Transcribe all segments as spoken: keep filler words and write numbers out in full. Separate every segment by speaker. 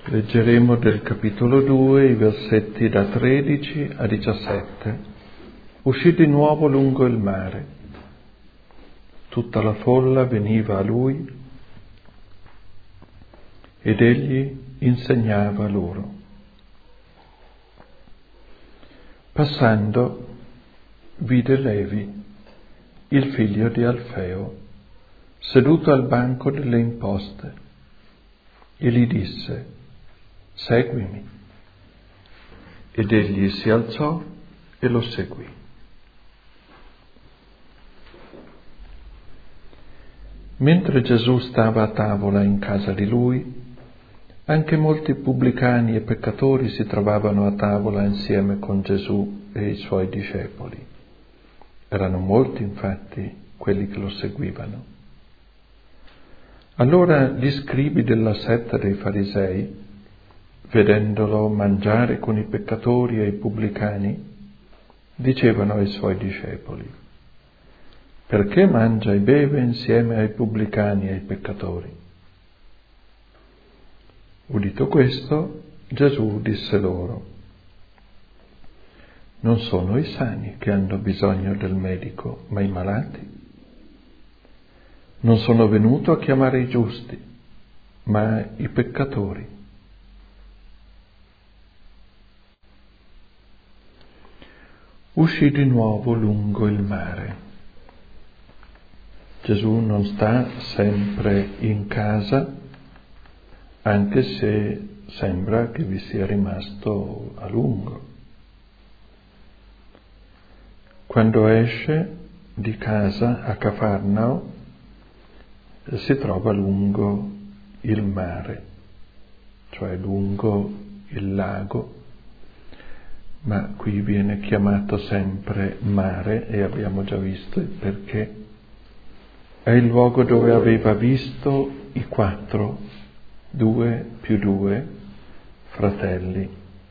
Speaker 1: Leggeremo del capitolo due i versetti da tredici a diciassette. Uscì di nuovo lungo il mare. Tutta la folla veniva a lui ed egli insegnava loro. Passando, vide Levi, il figlio di Alfeo, seduto al banco delle imposte, e gli disse: seguimi. Ed egli si alzò e lo seguì. Mentre Gesù stava a tavola in casa di lui, anche molti pubblicani e peccatori si trovavano a tavola insieme con Gesù e i suoi discepoli. Erano molti, infatti, quelli che lo seguivano. Allora gli scribi della setta dei farisei, vedendolo mangiare con i peccatori e i pubblicani, dicevano ai suoi discepoli: perché mangia e beve insieme ai pubblicani e ai peccatori? Udito questo, Gesù disse loro: non sono i sani che hanno bisogno del medico, ma i malati. Non sono venuto a chiamare i giusti, ma i peccatori. Uscì di nuovo lungo il mare. Gesù non sta sempre in casa, anche se sembra che vi sia rimasto a lungo. Quando esce di casa a Cafarnao si trova lungo il mare, cioè lungo il lago, ma qui viene chiamato sempre mare e abbiamo già visto il perché. È il luogo dove aveva visto i quattro, due più due, fratelli.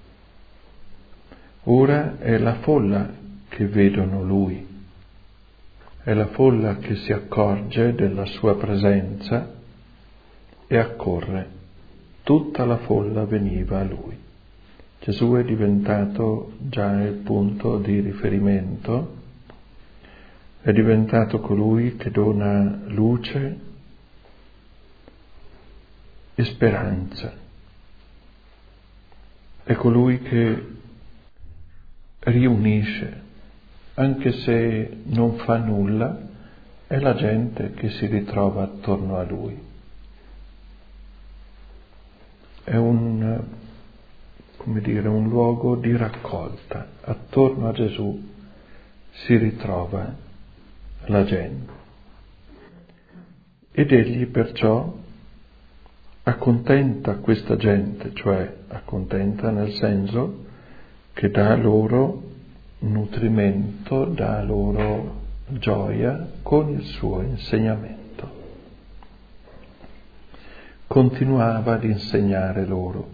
Speaker 1: Ora è la folla che vedono lui, è la folla che si accorge della sua presenza e accorre. Tutta la folla veniva a lui. Gesù è diventato già il punto di riferimento, è diventato colui che dona luce e speranza. È colui che riunisce, anche se non fa nulla, è la gente che si ritrova attorno a lui. È un, come dire, un luogo di raccolta. Attorno a Gesù si ritrova la gente. Ed egli perciò accontenta questa gente, cioè accontenta nel senso che dà loro nutrimento, dà loro gioia con il suo insegnamento. Continuava ad insegnare loro.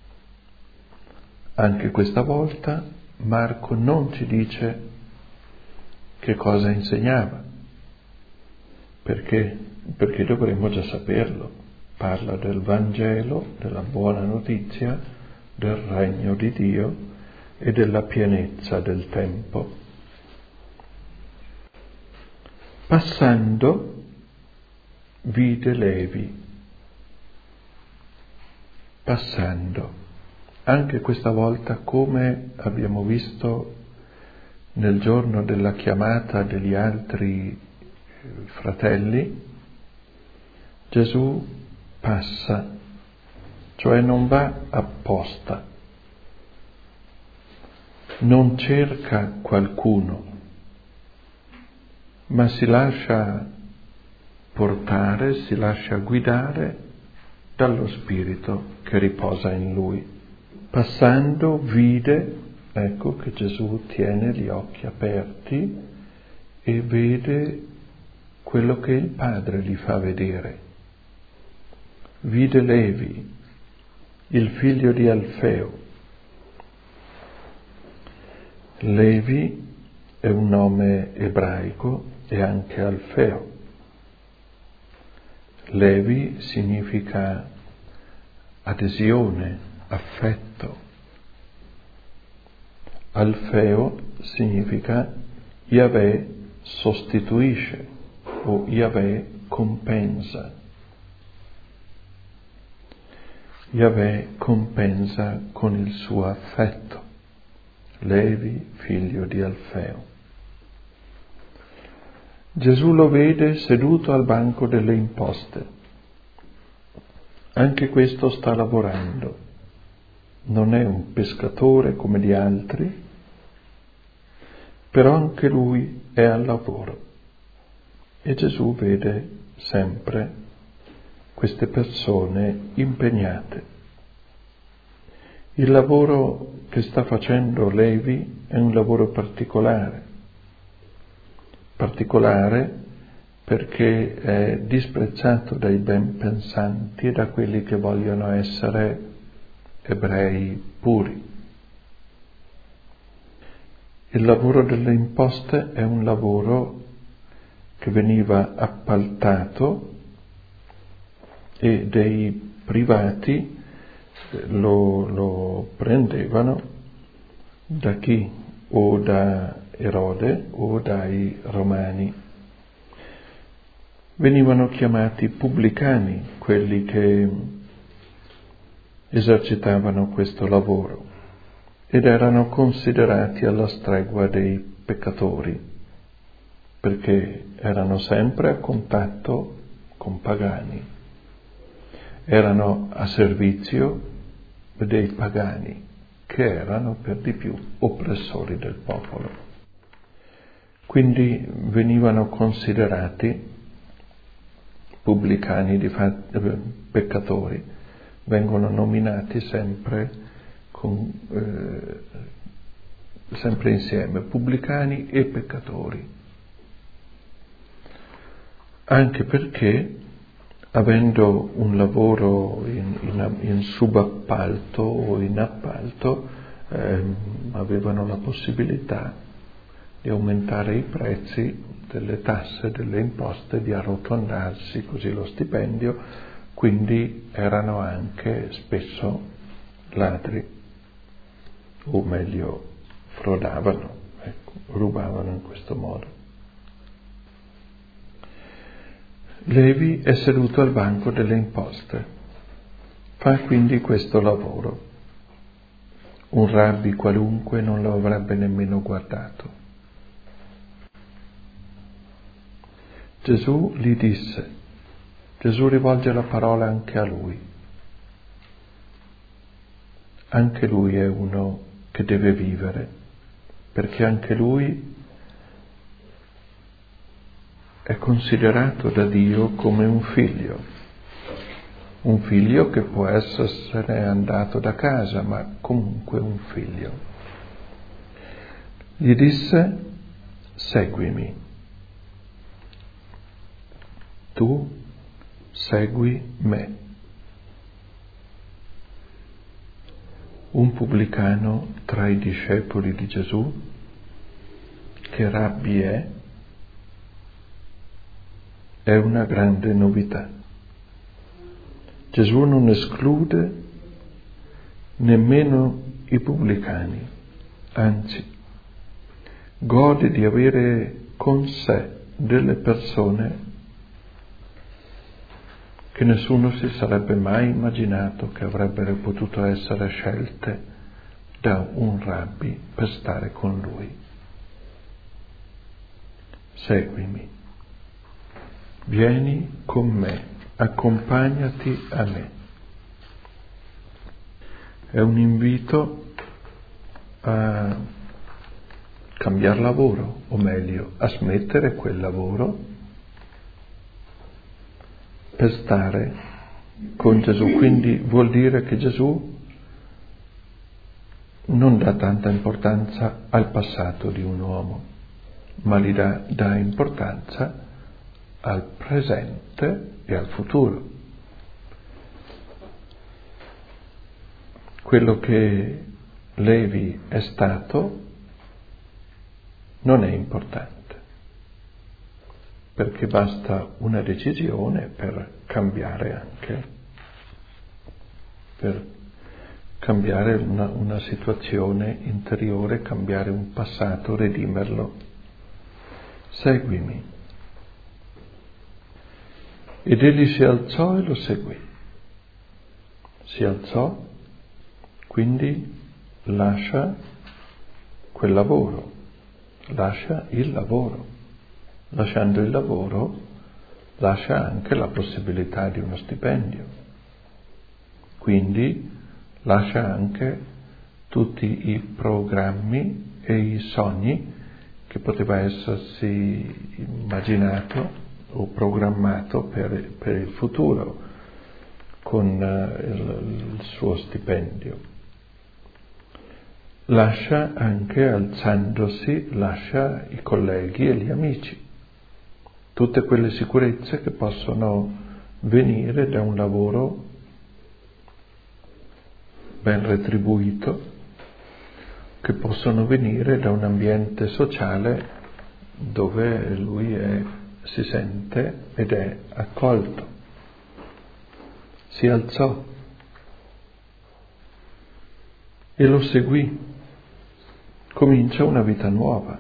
Speaker 1: Anche questa volta Marco non ci dice che cosa insegnava, perché? Perché dovremmo già saperlo. Parla del Vangelo, della buona notizia, del regno di Dio e della pienezza del tempo. Passando, vide Levi. Passando. Anche questa volta, come abbiamo visto nel giorno della chiamata degli altri fratelli, Gesù passa, cioè non va apposta, non cerca qualcuno, ma si lascia portare, si lascia guidare dallo Spirito che riposa in lui. Passando vide, ecco che Gesù tiene gli occhi aperti e vede quello che il Padre gli fa vedere. Vide Levi, il figlio di Alfeo. Levi è un nome ebraico e anche Alfeo. Levi significa adesione, affetto. Alfeo significa Yahweh sostituisce o Yahweh compensa. Yahweh compensa con il suo affetto. Levi, figlio di Alfeo. Gesù lo vede seduto al banco delle imposte. Anche questo sta lavorando. Non è un pescatore come gli altri, però anche lui è al lavoro. E Gesù vede sempre queste persone impegnate. Il lavoro che sta facendo Levi è un lavoro particolare, particolare perché è disprezzato dai ben pensanti e da quelli che vogliono essere ebrei puri. Il lavoro delle imposte è un lavoro che veniva appaltato e dei privati lo, lo prendevano da chi? O da Erode o dai Romani. Venivano chiamati pubblicani quelli che esercitavano questo lavoro ed erano considerati alla stregua dei peccatori perché erano sempre a contatto con pagani, erano a servizio dei pagani che erano per di più oppressori del popolo. Quindi venivano considerati pubblicani, di fat- peccatori, vengono nominati sempre, con, eh, sempre insieme, pubblicani e peccatori, anche perché avendo un lavoro in, in, in subappalto o in appalto, ehm, avevano la possibilità di aumentare i prezzi delle tasse, delle imposte, di arrotondarsi così lo stipendio, quindi erano anche spesso ladri, o meglio frodavano, ecco, rubavano in questo modo. Levi è seduto al banco delle imposte, fa quindi questo lavoro. Un rabbi qualunque non lo avrebbe nemmeno guardato. Gesù gli disse, Gesù rivolge la parola anche a lui. Anche lui è uno che deve vivere, perché anche lui è considerato da Dio come un figlio, un figlio che può essere andato da casa, ma comunque un figlio. Gli disse, seguimi. Tu segui me. Un pubblicano tra i discepoli di Gesù, che rabbi è, è una grande novità. Gesù non esclude nemmeno i pubblicani, anzi, gode di avere con sé delle persone che nessuno si sarebbe mai immaginato che avrebbero potuto essere scelte da un rabbi per stare con lui. Seguimi, vieni con me, accompagnati a me. È un invito a cambiare lavoro, o meglio, a smettere quel lavoro per stare con Gesù. Quindi vuol dire che Gesù non dà tanta importanza al passato di un uomo, ma gli dà, dà importanza al presente e al futuro. Quello che Levi è stato non è importante, perché basta una decisione per cambiare anche per cambiare una, una situazione interiore, cambiare un passato, redimerlo. Seguimi. Ed egli si alzò e lo seguì. Si alzò, quindi lascia quel lavoro, lascia il lavoro. Lasciando il lavoro, lascia anche la possibilità di uno stipendio. Quindi lascia anche tutti i programmi e i sogni che poteva essersi immaginato o programmato per, per il futuro con il, il suo stipendio. Lascia anche, alzandosi, lascia i colleghi e gli amici, tutte quelle sicurezze che possono venire da un lavoro ben retribuito, che possono venire da un ambiente sociale dove lui è, si sente ed è accolto. Si alzò e lo seguì. Comincia una vita nuova.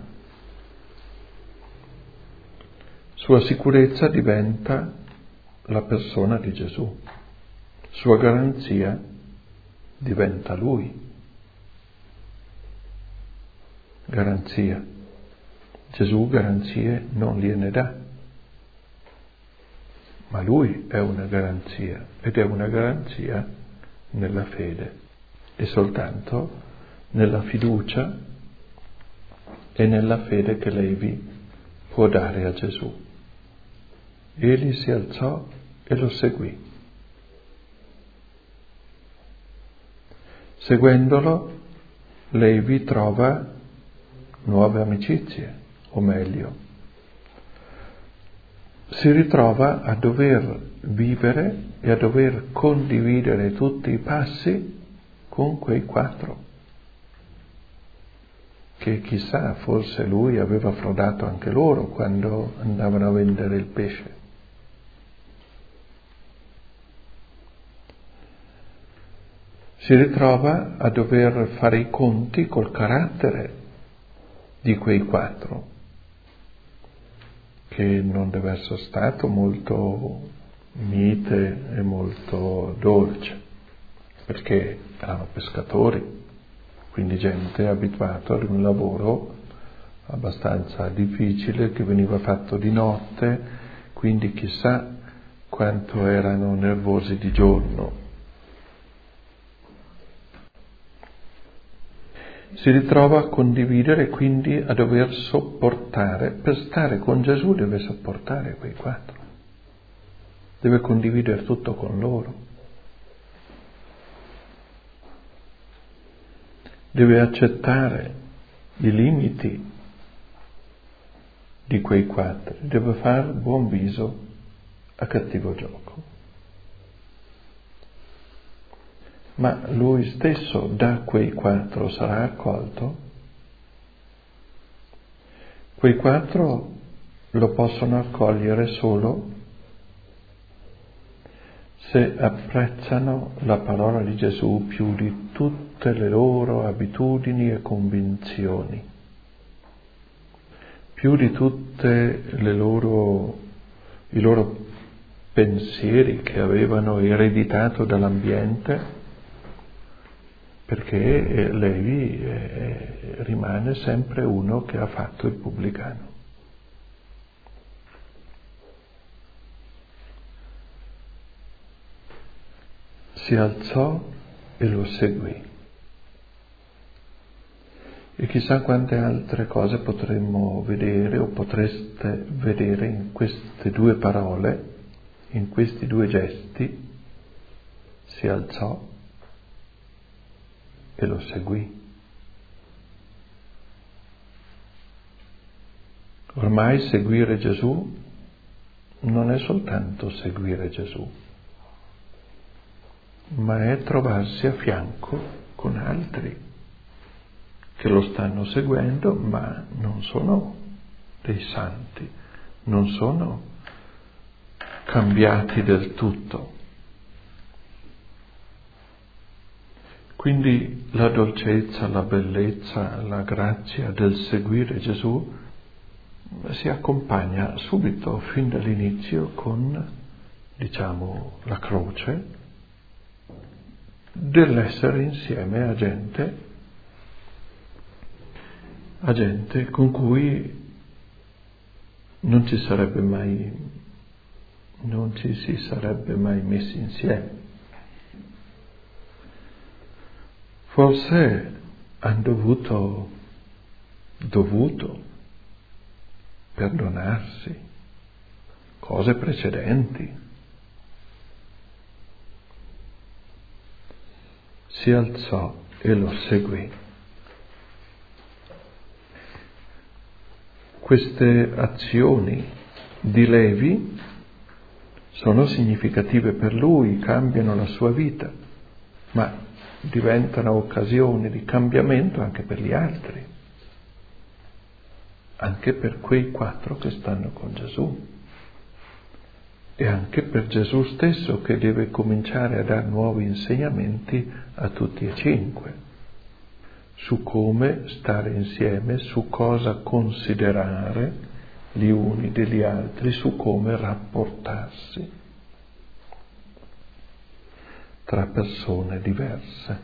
Speaker 1: Sua sicurezza diventa la persona di Gesù. Sua garanzia diventa Lui. Garanzia. Gesù garanzie non gliene dà, ma Lui è una garanzia, ed è una garanzia nella fede, e soltanto nella fiducia e nella fede che Levi può dare a Gesù. Egli si alzò e lo seguì. Seguendolo, Levi trova nuove amicizie, o meglio, si ritrova a dover vivere e a dover condividere tutti i passi con quei quattro, che chissà, forse lui aveva frodato anche loro quando andavano a vendere il pesce. Si ritrova a dover fare i conti col carattere di quei quattro, che non deve essere stato molto mite e molto dolce, perché erano pescatori, quindi gente abituata ad un lavoro abbastanza difficile che veniva fatto di notte, quindi chissà quanto erano nervosi di giorno. Si ritrova a condividere, quindi a dover sopportare. Per stare con Gesù deve sopportare quei quattro, deve condividere tutto con loro, deve accettare i limiti di quei quattro, deve fare buon viso a cattivo gioco. Ma lui stesso da quei quattro sarà accolto? Quei quattro lo possono accogliere solo se apprezzano la parola di Gesù più di tutte le loro abitudini e convinzioni, più di tutte le loro, i loro pensieri che avevano ereditato dall'ambiente, perché Levi eh, rimane sempre uno che ha fatto il pubblicano. Si alzò e lo seguì. E chissà quante altre cose potremmo vedere o potreste vedere in queste due parole, in questi due gesti. Si alzò e lo seguì. Ormai seguire Gesù non è soltanto seguire Gesù, ma è trovarsi a fianco con altri che lo stanno seguendo, ma non sono dei santi, non sono cambiati del tutto. Quindi la dolcezza, la bellezza, la grazia del seguire Gesù si accompagna subito, fin dall'inizio, con, diciamo, la croce dell'essere insieme a gente, a gente con cui non ci sarebbe mai, non ci si sarebbe mai messi insieme. Forse hanno dovuto, dovuto perdonarsi cose precedenti. Si alzò e lo seguì. Queste azioni di Levi sono significative per lui, cambiano la sua vita, ma diventano occasioni di cambiamento anche per gli altri, anche per quei quattro che stanno con Gesù e anche per Gesù stesso, che deve cominciare a dare nuovi insegnamenti a tutti e cinque su come stare insieme, su cosa considerare gli uni degli altri, su come rapportarsi tra persone diverse.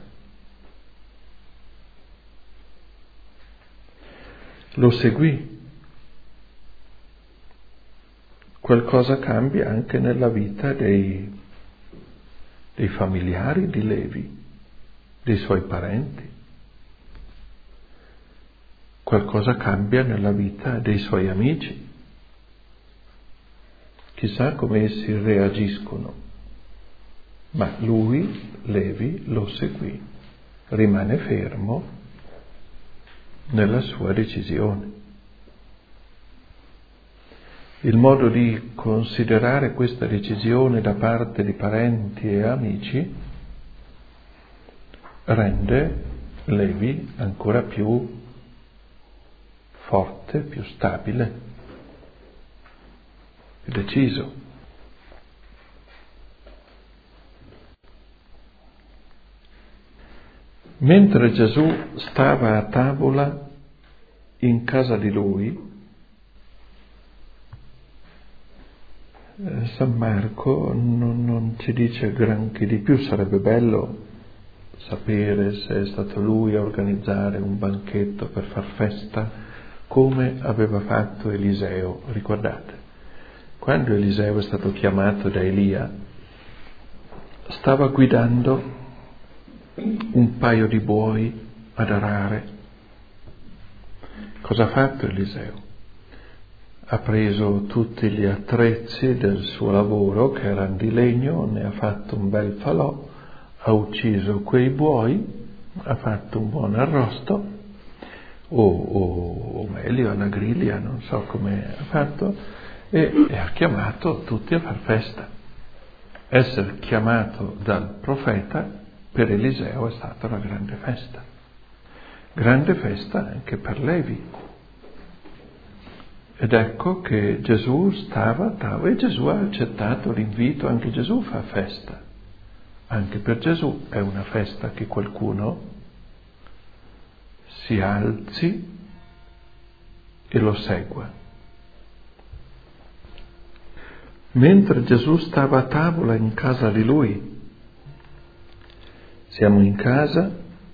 Speaker 1: Lo seguì. Qualcosa cambia anche nella vita dei, dei familiari di Levi, dei suoi parenti. Qualcosa cambia nella vita dei suoi amici. Chissà come essi reagiscono. Ma lui, Levi, lo seguì, rimane fermo nella sua decisione. Il modo di considerare questa decisione da parte di parenti e amici rende Levi ancora più forte, più stabile, più deciso. Mentre Gesù stava a tavola in casa di lui, San Marco non, non ci dice granché di più. Sarebbe bello sapere se è stato lui a organizzare un banchetto per far festa, come aveva fatto Eliseo. Ricordate, quando Eliseo è stato chiamato da Elia, stava guidando un paio di buoi ad arare. Cosa ha fatto Eliseo? Ha preso tutti gli attrezzi del suo lavoro, che erano di legno, ne ha fatto un bel falò, ha ucciso quei buoi, ha fatto un buon arrosto, o, o, o meglio una griglia, non so come ha fatto, e, e ha chiamato tutti a far festa. Essere chiamato dal profeta per Eliseo è stata una grande festa. Grande festa anche per Levi. Ed ecco che Gesù stava a tavola e Gesù ha accettato l'invito. Anche Gesù fa festa. Anche per Gesù è una festa che qualcuno si alzi e lo segua. Mentre Gesù stava a tavola in casa di lui, siamo in casa,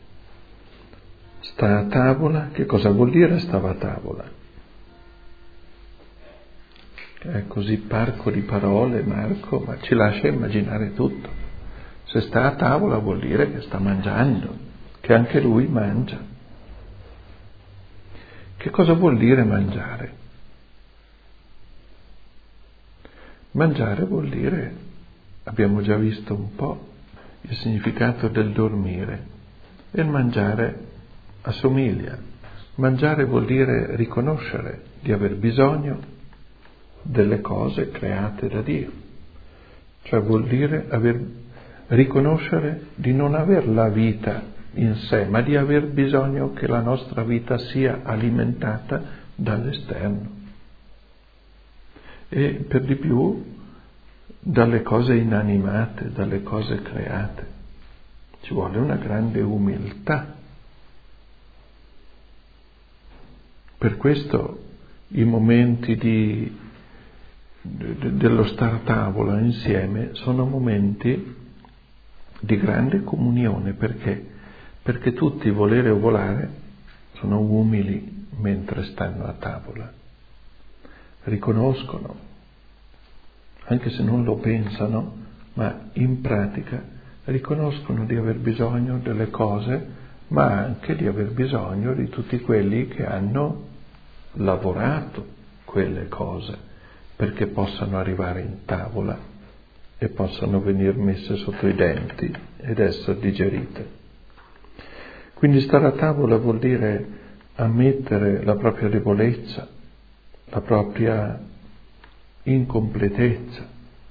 Speaker 1: sta a tavola. Che cosa vuol dire stava a tavola? È così parco di parole Marco, ma ci lascia immaginare tutto. Se sta a tavola vuol dire che sta mangiando, che anche lui mangia. Che cosa vuol dire mangiare? Mangiare vuol dire, abbiamo già visto un po', il significato del dormire. E il mangiare assomiglia. Mangiare vuol dire riconoscere di aver bisogno delle cose create da Dio. Cioè vuol dire aver, riconoscere di non aver la vita in sé, ma di aver bisogno che la nostra vita sia alimentata dall'esterno. E per di più dalle cose inanimate, dalle cose create. ci vuole una grande umiltà. Per questo i momenti di, de, dello star a tavola insieme sono momenti di grande comunione. Perché? Perché tutti, volere o volare, sono umili mentre stanno a tavola. Riconoscono, anche se non lo pensano, ma in pratica riconoscono di aver bisogno delle cose, ma anche di aver bisogno di tutti quelli che hanno lavorato quelle cose perché possano arrivare in tavola e possano venir messe sotto i denti ed essere digerite. Quindi stare a tavola vuol dire ammettere la propria debolezza, la propria incompletezza,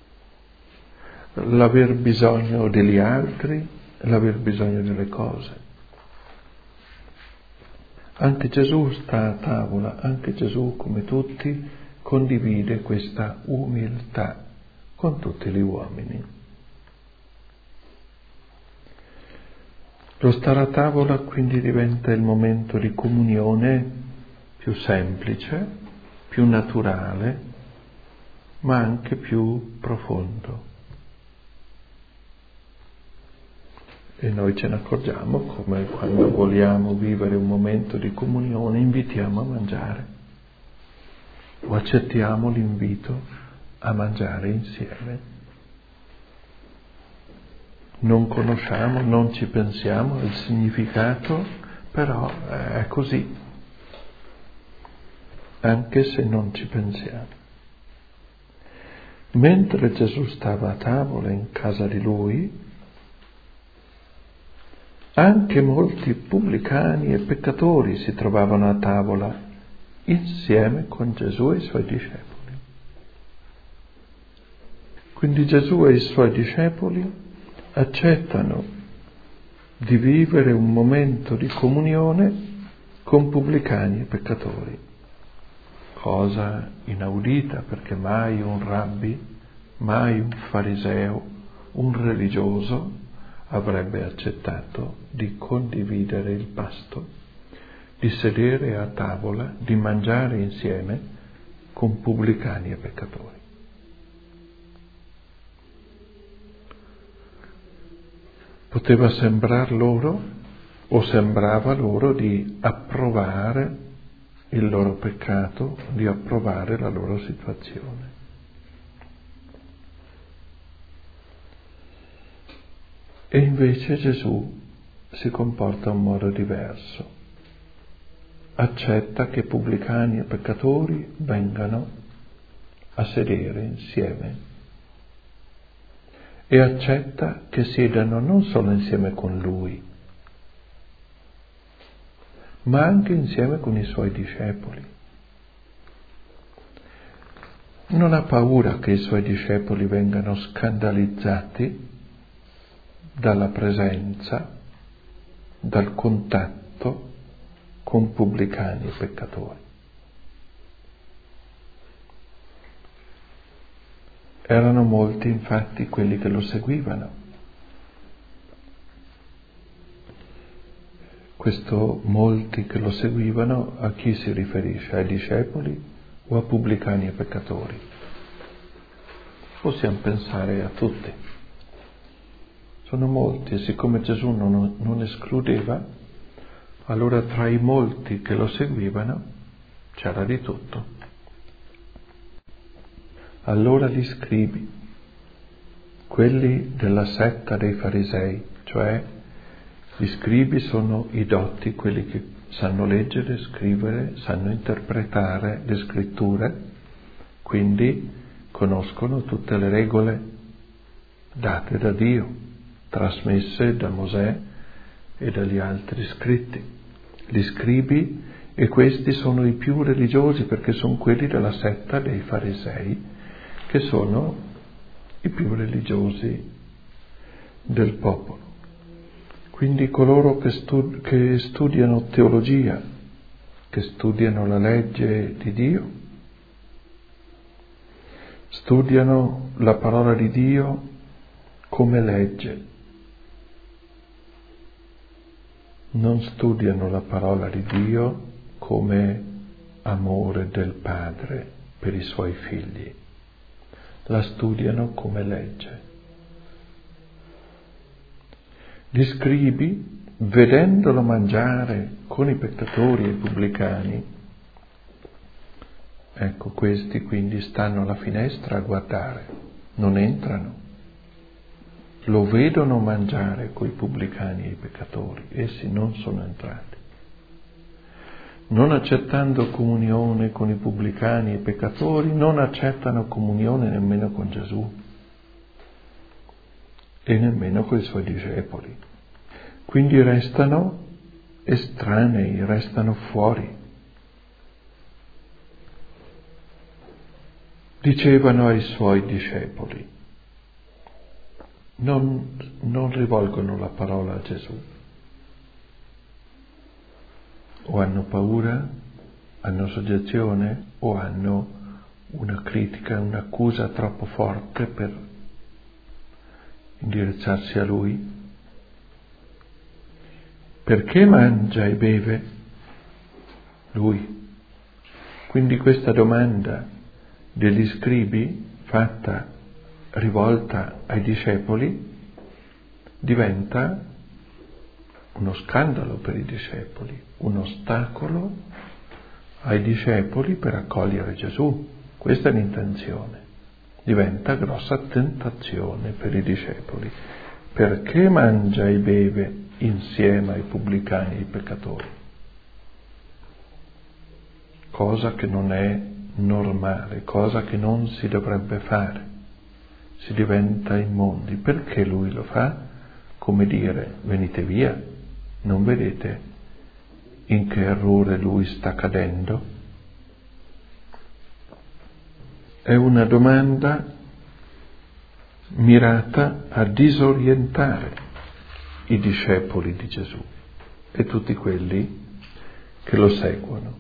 Speaker 1: l'aver bisogno degli altri, l'aver bisogno delle cose. Anche Gesù sta a tavola, anche Gesù, come tutti, condivide questa umiltà con tutti gli uomini. Lo stare a tavola quindi diventa il momento di comunione più semplice, più naturale, ma anche più profondo. E noi ce ne accorgiamo come quando vogliamo vivere un momento di comunione invitiamo a mangiare o accettiamo l'invito a mangiare insieme. Non conosciamo, non ci pensiamo il significato, però è così, anche se non ci pensiamo. Mentre Gesù stava a tavola in casa di lui, anche molti pubblicani e peccatori si trovavano a tavola insieme con Gesù e i suoi discepoli. Quindi Gesù e i suoi discepoli accettano di vivere un momento di comunione con pubblicani e peccatori, cosa inaudita perché mai un rabbi, mai un fariseo, un religioso avrebbe accettato di condividere il pasto, di sedere a tavola, di mangiare insieme con pubblicani e peccatori. Poteva sembrar loro, o sembrava loro, di approvare il loro peccato, di approvare la loro situazione. E invece Gesù si comporta in modo diverso. Accetta che pubblicani e peccatori vengano a sedere insieme e accetta che siedano non solo insieme con Lui, ma anche insieme con i Suoi discepoli. Non ha paura che i Suoi discepoli vengano scandalizzati dalla presenza, dal contatto con pubblicani e peccatori. Erano molti infatti quelli che lo seguivano. Questo molti che lo seguivano a chi si riferisce? Ai discepoli o a pubblicani e peccatori? Possiamo pensare a tutti. Sono molti e siccome Gesù non, non escludeva, allora tra i molti che lo seguivano c'era di tutto. Allora gli scribi, quelli della setta dei farisei, cioè gli scribi sono i dotti, quelli che sanno leggere, scrivere, sanno interpretare le scritture, quindi conoscono tutte le regole date da Dio, trasmesse da Mosè e dagli altri scritti. Gli scribi, e questi sono i più religiosi perché sono quelli della setta dei farisei, che sono i più religiosi del popolo. Quindi coloro che, stud- che studiano teologia, che studiano la legge di Dio, studiano la parola di Dio come legge, non studiano la parola di Dio come amore del Padre per i suoi figli, la studiano come legge. Gli scribi, vedendolo mangiare con i peccatori e i pubblicani, ecco, questi quindi stanno alla finestra a guardare, non entrano, lo vedono mangiare coi pubblicani e i peccatori, essi non sono entrati. Non accettando comunione con i pubblicani e i peccatori, non accettano comunione nemmeno con Gesù e nemmeno con i suoi discepoli. Quindi restano estranei, restano fuori. Dicevano ai suoi discepoli, non, non rivolgono la parola a Gesù. O hanno paura, hanno soggezione, o hanno una critica, un'accusa troppo forte per indirizzarsi a Lui. Perché mangia e beve Lui? Quindi questa domanda degli scribi, fatta, rivolta ai discepoli, diventa uno scandalo per i discepoli, un ostacolo ai discepoli per accogliere Gesù. Questa è l'intenzione. Diventa grossa tentazione per i discepoli. Perché mangia e beve insieme ai pubblicani e ai peccatori? Cosa che non è normale, cosa che non si dovrebbe fare. Si diventa immondi. Perché lui lo fa? Come dire, venite via. Non vedete in che errore lui sta cadendo? È una domanda mirata a disorientare i discepoli di Gesù e tutti quelli che lo seguono.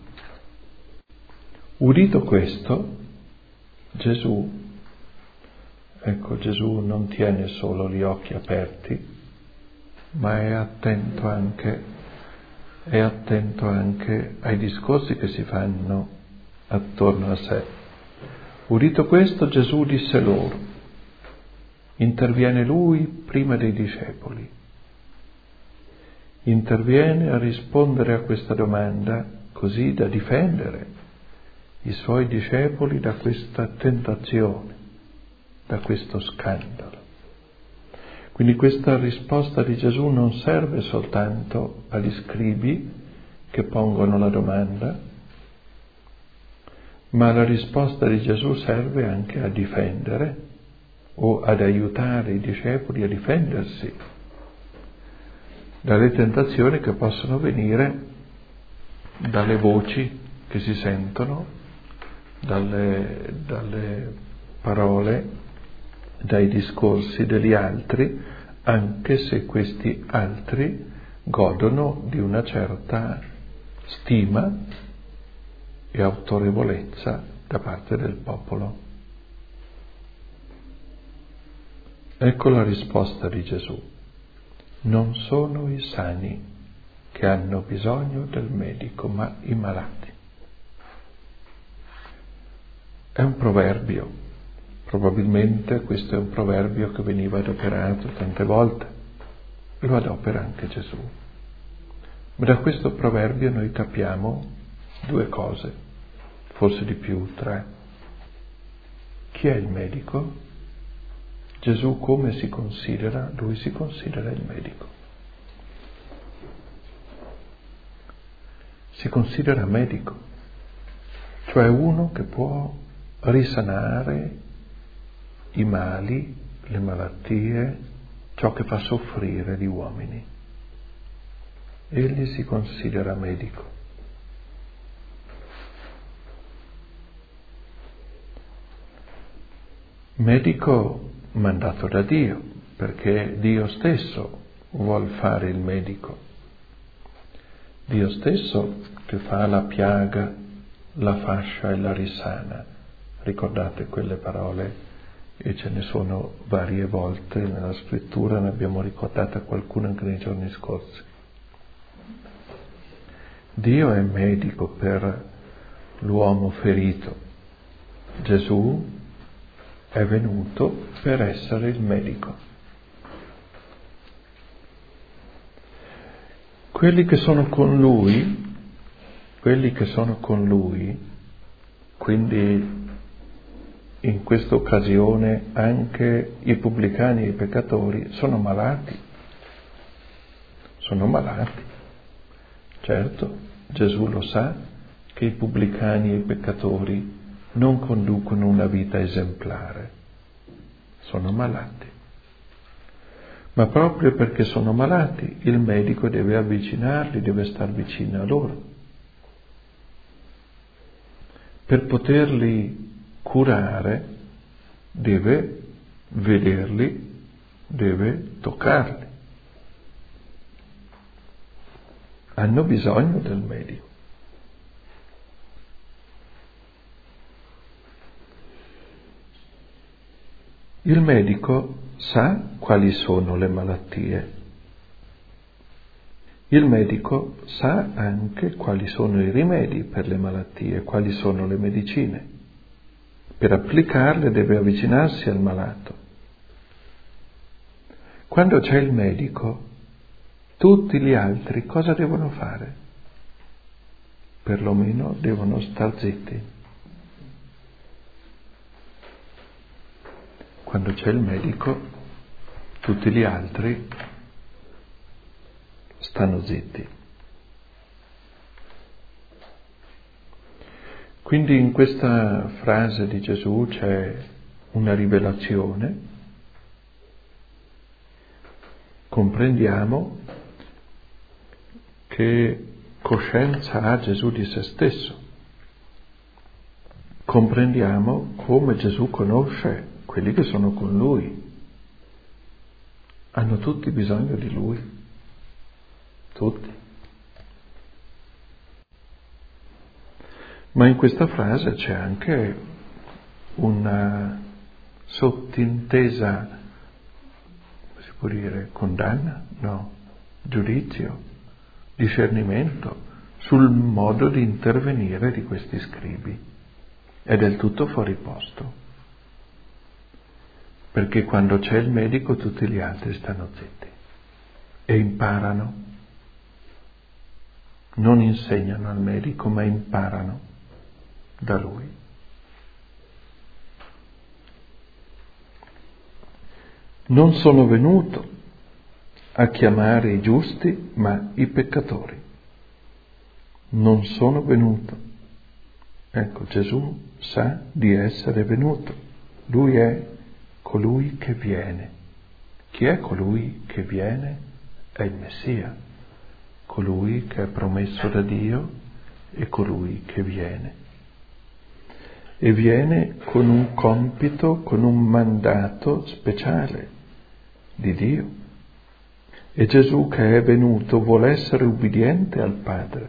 Speaker 1: Udito questo, Gesù, ecco, Gesù non tiene solo gli occhi aperti, ma è attento anche, è attento anche ai discorsi che si fanno attorno a sé. Udito questo, Gesù disse loro, interviene lui prima dei discepoli, interviene a rispondere a questa domanda così da difendere i suoi discepoli da questa tentazione, da questo scandalo. Quindi questa risposta di Gesù non serve soltanto agli scribi che pongono la domanda, ma la risposta di Gesù serve anche a difendere o ad aiutare i discepoli a difendersi dalle tentazioni che possono venire dalle voci che si sentono, dalle, dalle parole, dai discorsi degli altri, anche se questi altri godono di una certa stima e autorevolezza da parte del popolo. Ecco la risposta di Gesù. Non sono i sani che hanno bisogno del medico, ma i malati. È un proverbio. Probabilmente questo è un proverbio che veniva adoperato tante volte, lo adopera anche Gesù. Ma da questo proverbio noi capiamo due cose, forse di più, tre. Chi è il medico? Gesù come si considera? Lui si considera il medico. Si considera medico, cioè uno che può risanare i mali, le malattie, ciò che fa soffrire gli uomini. Egli si considera medico. Medico mandato da Dio, perché Dio stesso vuol fare il medico. Dio stesso che fa la piaga, la fascia e la risana. Ricordate quelle parole? E ce ne sono varie volte nella scrittura, ne abbiamo ricordata qualcuna anche nei giorni scorsi. Dio è medico per l'uomo ferito. Gesù è venuto per essere il medico. Quelli che sono con lui, quelli che sono con lui, quindi in questa occasione anche i pubblicani e i peccatori, sono malati. Sono malati. Certo, Gesù lo sa che i pubblicani e i peccatori non conducono una vita esemplare. Sono malati. Ma proprio perché sono malati, il medico deve avvicinarli, deve star vicino a loro. Per poterli curare deve vederli, deve toccarli. Hanno bisogno del medico. Il medico sa quali sono le malattie. Il medico sa anche quali sono i rimedi per le malattie, quali sono le medicine. Per applicarle deve avvicinarsi al malato. Quando c'è il medico, tutti gli altri cosa devono fare? Perlomeno devono star zitti. Quando c'è il medico, tutti gli altri stanno zitti. Quindi in questa frase di Gesù c'è una rivelazione. Comprendiamo che coscienza ha Gesù di se stesso. Comprendiamo come Gesù conosce quelli che sono con Lui. Hanno tutti bisogno di Lui. Tutti. Ma in questa frase c'è anche una sottintesa, si può dire, condanna? No, giudizio, discernimento sul modo di intervenire di questi scribi. È del tutto fuori posto, perché quando c'è il medico tutti gli altri stanno zitti e imparano. Non insegnano al medico, ma imparano da lui. Non sono venuto a chiamare i giusti, ma i peccatori. Non sono venuto. Ecco, Gesù sa di essere venuto. Lui è colui che viene. Chi è colui che viene? È il Messia, colui che è promesso da Dio e colui che viene. E viene con un compito, con un mandato speciale di Dio. E Gesù che è venuto vuole essere ubbidiente al Padre.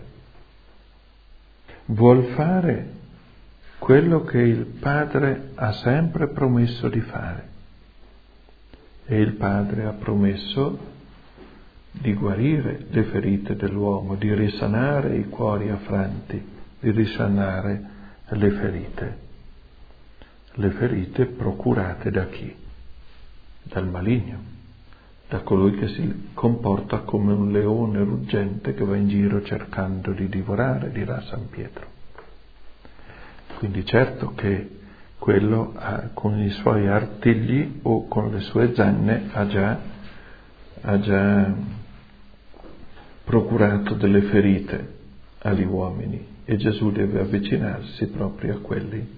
Speaker 1: Vuol fare quello che il Padre ha sempre promesso di fare. E il Padre ha promesso di guarire le ferite dell'uomo, di risanare i cuori affranti, di risanare le ferite. Le ferite procurate da chi? Dal maligno, da colui che si comporta come un leone ruggente che va in giro cercando di divorare, dirà San Pietro. Quindi certo che quello ha, con i suoi artigli o con le sue zanne ha già, ha già procurato delle ferite agli uomini e Gesù deve avvicinarsi proprio a quelli.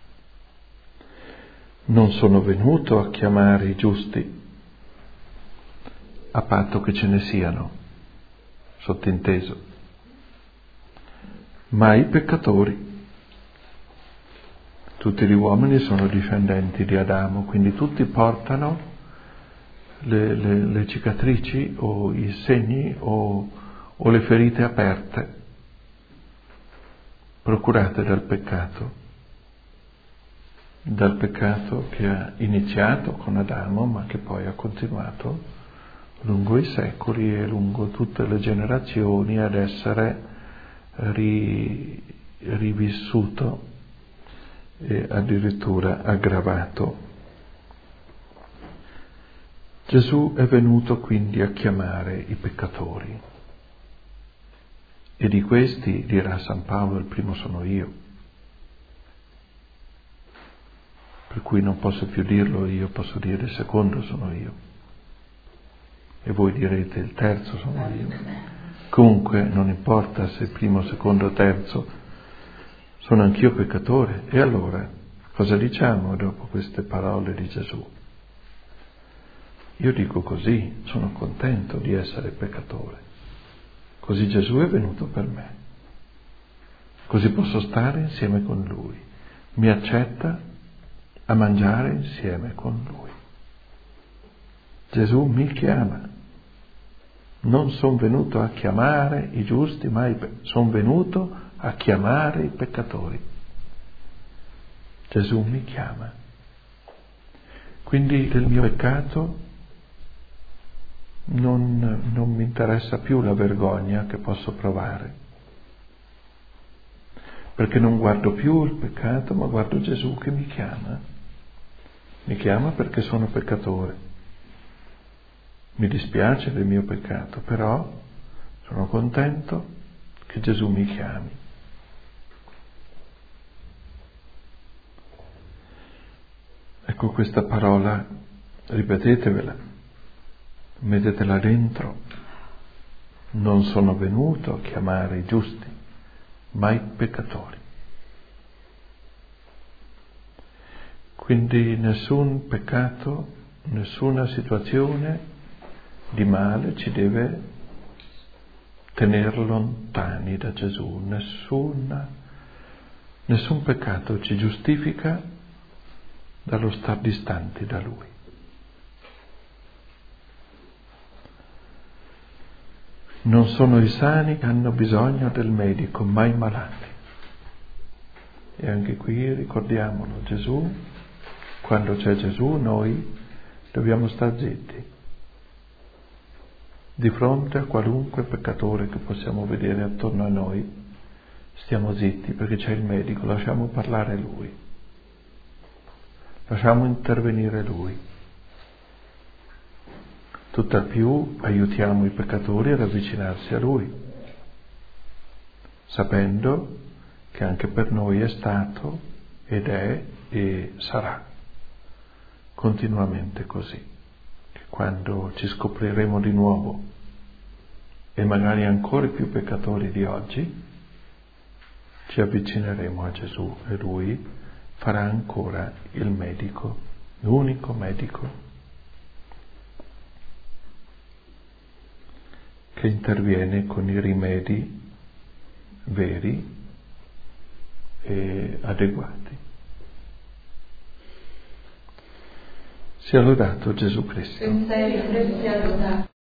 Speaker 1: Non sono venuto a chiamare i giusti, a patto che ce ne siano, sottinteso, ma i peccatori. Tutti gli uomini sono discendenti di Adamo, quindi tutti portano le, le, le cicatrici o i segni o, o le ferite aperte procurate dal peccato, dal peccato che ha iniziato con Adamo ma che poi ha continuato lungo i secoli e lungo tutte le generazioni ad essere ri, rivissuto e addirittura aggravato. Gesù è venuto quindi a chiamare i peccatori e di questi, dirà San Paolo, il primo sono io. Per cui non posso più dirlo io, posso dire il secondo sono io. E voi direte il terzo sono io. Comunque non importa se primo, secondo, terzo, sono anch'io peccatore. E allora cosa diciamo dopo queste parole di Gesù? Io dico così, sono contento di essere peccatore. Così Gesù è venuto per me. Così posso stare insieme con Lui. Mi accetta a mangiare insieme con Lui. Gesù mi chiama. Non sono venuto a chiamare i giusti, ma i pe- sono venuto a chiamare i peccatori. Gesù mi chiama. Quindi del mio peccato non, non mi interessa più la vergogna che posso provare, perché non guardo più il peccato, ma guardo Gesù che mi chiama. Mi chiama perché sono peccatore. Mi dispiace del mio peccato, però sono contento che Gesù mi chiami. Ecco questa parola, ripetetevela, mettetela dentro. Non sono venuto a chiamare i giusti, ma i peccatori. Quindi nessun peccato, nessuna situazione di male ci deve tenere lontani da Gesù. Nessuna, nessun peccato ci giustifica dallo star distanti da Lui. Non sono i sani che hanno bisogno del medico, ma i malati. E anche qui ricordiamolo, Gesù, quando c'è Gesù noi dobbiamo star zitti. Di fronte a qualunque peccatore che possiamo vedere attorno a noi, stiamo zitti perché c'è il medico, lasciamo parlare Lui. Lasciamo intervenire Lui. Tutt'al più aiutiamo i peccatori ad avvicinarsi a Lui, sapendo che anche per noi è stato ed è e sarà continuamente così. Che quando ci scopriremo di nuovo e magari ancora più peccatori di oggi, ci avvicineremo a Gesù e Lui farà ancora il medico, l'unico medico che interviene con i rimedi veri e adeguati. Sia lodato Gesù Cristo.